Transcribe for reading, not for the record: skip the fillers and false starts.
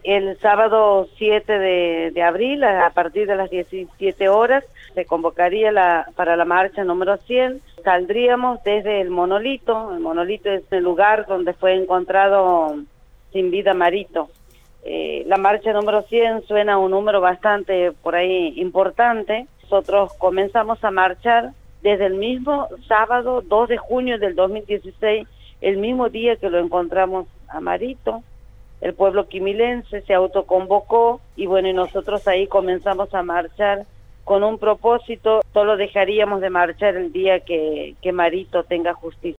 El sábado 7 de abril, a partir de las 17 horas, se convocaría para la marcha número 100. Saldríamos desde el Monolito. El Monolito es el lugar donde fue encontrado sin vida Marito. La marcha número 100 suena a un número bastante por ahí importante. Nosotros comenzamos a marchar desde el mismo sábado 2 de junio del 2016, el mismo día que lo encontramos a Marito. El pueblo quimilense se autoconvocó y bueno, y nosotros ahí comenzamos a marchar con un propósito: solo dejaríamos de marchar el día que Marito tenga justicia.